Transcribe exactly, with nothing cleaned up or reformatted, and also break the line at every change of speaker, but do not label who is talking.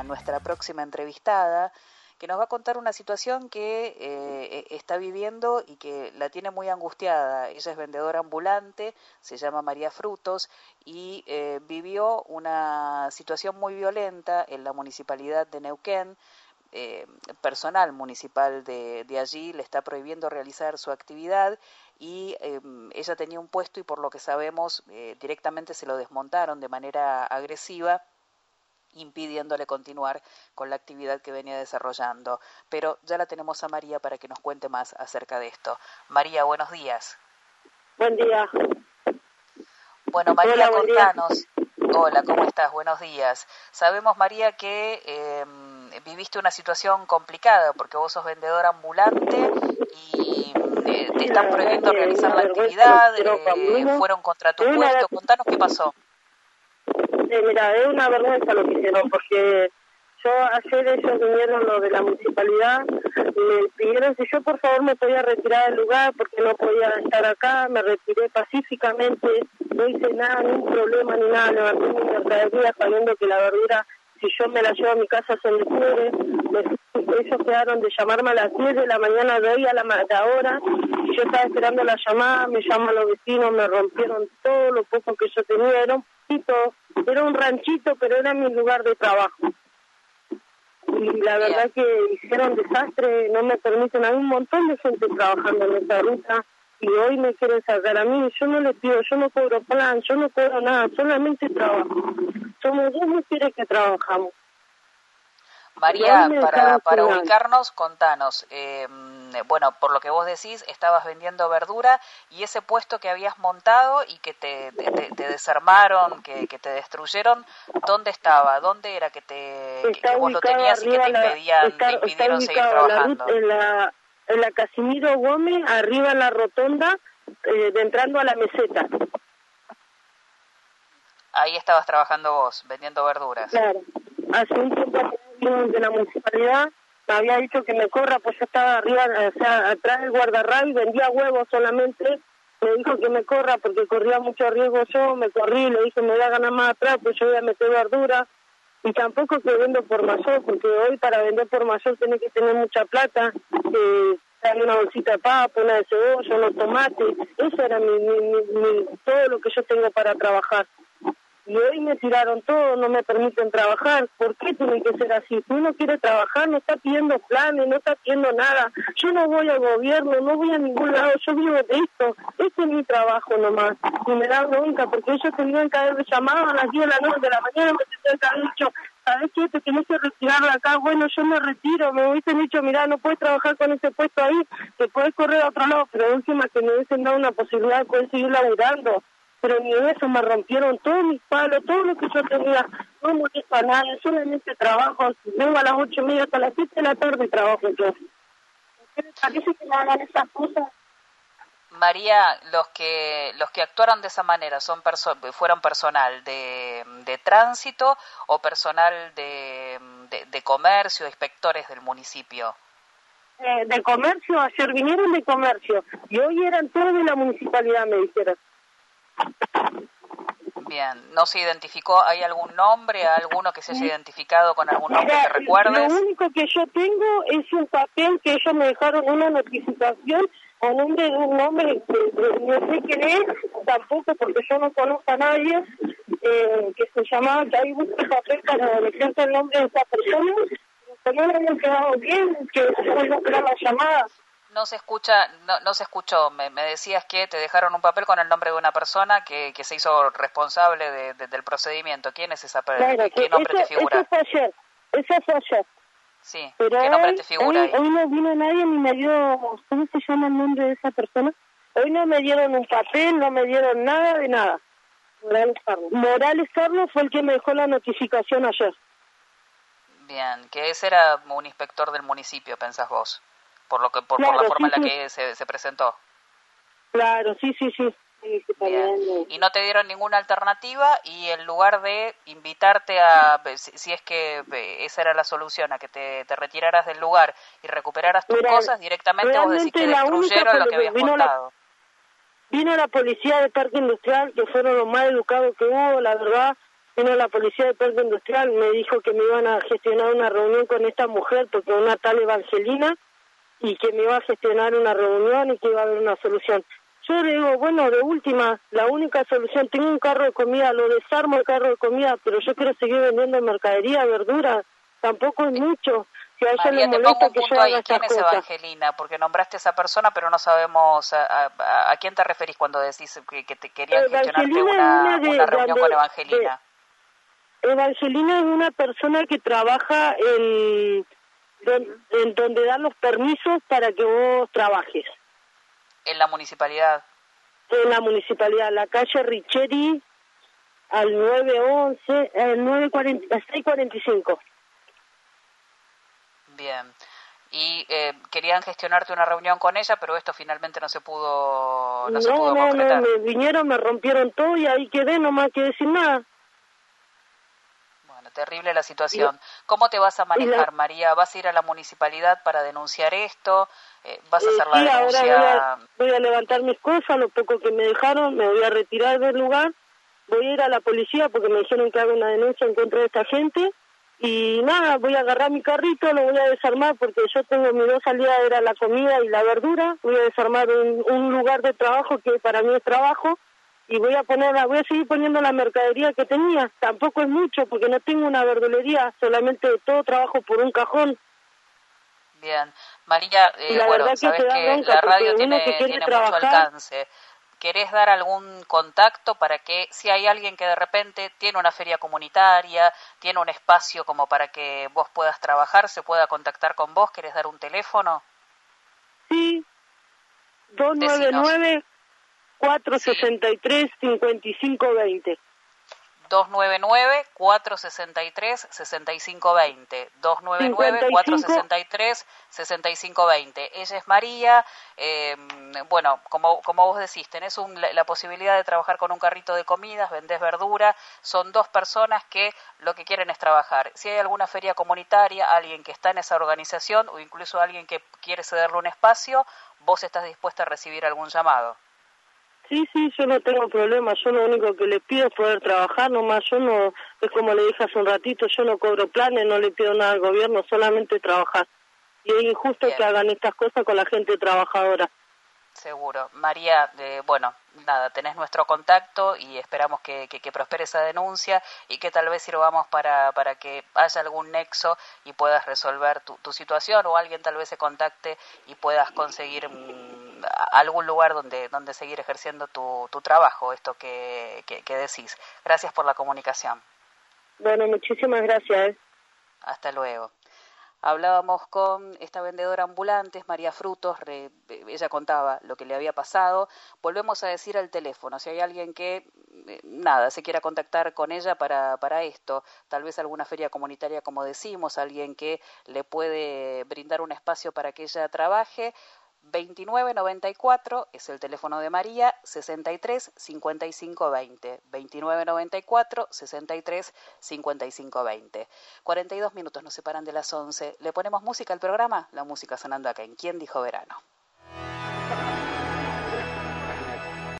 nuestra próxima entrevistada, que nos va a contar una situación que eh, está viviendo y que la tiene muy angustiada. Ella es vendedora ambulante, se llama María Frutos y eh, vivió una situación muy violenta en la municipalidad de Neuquén. Eh, personal municipal de, de allí le está prohibiendo realizar su actividad y eh, ella tenía un puesto y por lo que sabemos eh, directamente se lo desmontaron de manera agresiva, impidiéndole continuar con la actividad que venía desarrollando. Pero ya la tenemos a María para que nos cuente más acerca de esto. María, buenos días.
Buen día.
Bueno, María, Hola, contanos. Hola, ¿cómo estás? Buenos días. Sabemos, María, que eh, viviste una situación complicada porque vos sos vendedora ambulante y eh, te están prohibiendo realizar la actividad, eh, fueron contra tu puesto. Contanos qué pasó.
Eh, mira, es una vergüenza lo que hicieron, porque yo ayer ellos vinieron los de la municipalidad, me pidieron si yo por favor me podía retirar del lugar porque no podía estar acá, me retiré pacíficamente, no hice nada, ningún problema ni nada, levanté mi mercadería sabiendo que la verdura, si yo me la llevo a mi casa se me pudre. Ellos quedaron de llamarme a las diez de la mañana de hoy a la, la hora, y yo estaba esperando la llamada, me llaman los vecinos, me rompieron todo lo poco que yo tenía, era un poquito, era un ranchito, pero era mi lugar de trabajo. Y la verdad que hicieron desastre, no me permiten, hay un montón de gente trabajando en esta ruta, y hoy me quieren sacar a mí, yo no les pido, yo no cobro plan, yo no cobro nada, solamente trabajo. Somos dos mujeres que trabajamos.
María, para, para ubicarnos, contanos, eh, bueno, por lo que vos decís, estabas vendiendo verdura y ese puesto que habías montado y que te, te, te desarmaron, que, que te destruyeron, ¿dónde estaba? ¿Dónde era que te que, que vos lo tenías y que te impedían,
está,
te impidieron
está
seguir trabajando?
En la, en la Casimiro Gómez, arriba en la rotonda, eh, de entrando a la meseta.
Ahí estabas trabajando vos, vendiendo verduras.
Claro, hace un tiempo de la municipalidad me había dicho que me corra, pues yo estaba arriba, o sea, atrás del guardarray, vendía huevos solamente, me dijo que me corra porque corría mucho riesgo yo, me corrí, le dije me voy a ganar más atrás, pues yo voy a meter verdura, y tampoco que vendo por mayor, porque hoy para vender por mayor tenés que tener mucha plata, eh, hay una bolsita de papa, una de cebolla, unos tomates, eso era mi, mi, mi, mi, todo lo que yo tengo para trabajar. Y hoy me tiraron todo, no me permiten trabajar. ¿Por qué tiene que ser así? Si uno quiere trabajar, no está pidiendo planes, no está pidiendo nada. Yo no voy al gobierno, no voy a ningún lado, yo vivo de esto. Este es mi trabajo nomás. Y me da bronca, porque ellos tenían que haber llamado a las diez de la noche de la mañana, me tenían que haber dicho, ¿sabes qué? Te tenés que retirar de acá. Bueno, yo me retiro, me hubiesen dicho, mirá, no puedes trabajar con ese puesto ahí, te puedes correr a otro lado, pero encima que me hubiesen dado una posibilidad de poder seguir laburando. Pero ni eso, me rompieron todos mis palos, todo lo que yo tenía, no molesto a nadie, solamente trabajo, vengo a las ocho y media hasta las siete de la tarde trabajo yo. ¿Qué les parece que me hagan esas cosas?
María, los que los que actuaron de esa manera son perso- fueron personal de, de tránsito o personal de, de, de comercio, inspectores del municipio.
Eh, de comercio, ayer vinieron de comercio y hoy eran todos de la municipalidad, me dijeron.
Bien, ¿no se identificó? ¿Hay algún nombre, alguno que se haya identificado con algún nombre
Mira,
que recuerdes?
Lo único que yo tengo es un papel que ellos me dejaron una notificación a nombre de un nombre que no sé quién es, tampoco porque yo no conozco a nadie, eh, que se llamaba, que ahí busco el papel para decirte el nombre de esa persona, pero no me habían quedado bien, que después no esperar la llamada.
No se escucha, no, no se escuchó. Me, me decías que te dejaron un papel con el nombre de una persona que, que se hizo responsable de, de, del procedimiento. ¿Quién es esa persona?
Claro,
¿Qué nombre
eso,
te figura?
Eso fue ayer, eso fue ayer.
Sí,
pero
¿qué nombre
hoy,
te figura
hoy,
ahí?
hoy no vino nadie ni me dio, ¿cómo se llama el nombre de esa persona? Hoy no me dieron un papel, no me dieron nada de nada. Morales Carlos. Morales Carlos fue el que me dejó la notificación ayer.
Bien, que ese era un inspector del municipio, pensás vos. Por lo que por,
claro,
por la forma
sí,
en la
sí.
que se, se presentó.
Claro, sí, sí, sí. sí, sí
Bien. Y no te dieron ninguna alternativa y en lugar de invitarte a, si, si es que esa era la solución, a que te, te retiraras del lugar y recuperaras tus
Mira,
cosas, directamente vos decís que destruyeron lo que habías
vino
montado.
La, vino la policía del Parque Industrial, que fueron los más educados que hubo, la verdad. vino la policía de Parque Industrial, me dijo que me iban a gestionar una reunión con esta mujer, porque una tal Evangelina, y que me iba a gestionar una reunión y que iba a haber una solución. Yo le digo, bueno, de última, la única solución, tengo un carro de comida, lo desarmo el carro de comida, pero yo quiero seguir vendiendo mercadería, verdura, tampoco es mucho. Si a ella
María,
le
te pongo
molesta
un
que yo
punto
haga
ahí. ¿Quién
estas
es
cosas.
Evangelina? Porque nombraste a esa persona, pero no sabemos a, a, a quién te referís cuando decís que, que te querían gestionarte
Evangelina es
una,
una de,
una reunión
de,
con
de,
Evangelina.
de, Evangelina es una persona que trabaja en, en, en donde dan los permisos para que vos trabajes.
En la municipalidad.
En la municipalidad, la calle Richeri, al nueve once, al nueve cuarenta, seis cuarenta y cinco.
Bien. Y eh, querían gestionarte una reunión con ella, pero esto finalmente no se pudo, no,
No,
se pudo
no,
concretar.
no, me vinieron, me rompieron todo y ahí quedé, no más que decir nada.
Bueno, terrible la situación. ¿Cómo te vas a manejar, la... María? ¿Vas a ir a la municipalidad para denunciar esto? Eh, ¿Vas a hacer
eh,
la
sí,
denuncia?
Ahora voy a, voy a levantar mis cosas, lo poco que me dejaron, me voy a retirar del lugar, voy a ir a la policía porque me dijeron que haga una denuncia en contra de esta gente. Y nada, voy a agarrar mi carrito, lo voy a desarmar porque yo tengo mis dos salidas, era la comida y la verdura. Voy a desarmar un, un lugar de trabajo que para mí es trabajo y voy a poner, voy a seguir poniendo la mercadería que tenía. Tampoco es mucho porque no tengo una verdulería, solamente todo trabajo por un cajón.
Bien, María, eh, bueno, sabes que, que la radio tiene, que tiene mucho alcance. ¿Querés dar algún contacto para que si hay alguien que de repente tiene una feria comunitaria, tiene un espacio como para que vos puedas trabajar, se pueda contactar con vos? ¿Querés dar un teléfono?
Sí, dos nueve nueve, cuatro seis tres, cinco cinco dos cero.
dos nueve nueve, cuatro seis tres, seis cinco dos cero. dos nueve nueve, cuatro seis tres, seis cinco dos cero. Ella es María. Eh, bueno, como, como vos decís, tenés un, la, la posibilidad de trabajar con un carrito de comidas, vendés verdura. Son dos personas que lo que quieren es trabajar. Si hay alguna feria comunitaria, alguien que está en esa organización o incluso alguien que quiere cederle un espacio, vos estás dispuesta a recibir algún llamado.
Sí, sí, yo no tengo problema, yo lo único que le pido es poder trabajar, nomás yo no, es como le dije hace un ratito, yo no cobro planes, no le pido nada al gobierno, solamente trabajar. Y es injusto Bien. que hagan estas cosas con la gente trabajadora.
Seguro. María, eh, bueno, nada, tenés nuestro contacto y esperamos que, que, que prospere esa denuncia y que tal vez sirvamos para, para que haya algún nexo y puedas resolver tu, tu situación o alguien tal vez se contacte y puedas conseguir um, algún lugar donde, donde seguir ejerciendo tu, tu trabajo, esto que, que, que decís. Gracias por la comunicación.
Bueno, muchísimas gracias. ¿eh?
Hasta luego. Hablábamos con esta vendedora ambulante, María Frutos, re, ella contaba lo que le había pasado. Volvemos a decir al teléfono, si hay alguien que, eh, nada, se quiera contactar con ella para, para esto, tal vez alguna feria comunitaria, como decimos, alguien que le puede brindar un espacio para que ella trabaje, veintinueve noventa y cuatro es el teléfono de María, sesenta y tres, cincuenta y cinco veinte, veintinueve noventa y cuatro, sesenta y tres, cincuenta y cinco veinte. cuarenta y dos minutos nos separan de las once. ¿Le ponemos música al programa? La música sonando acá en ¿Quién dijo verano?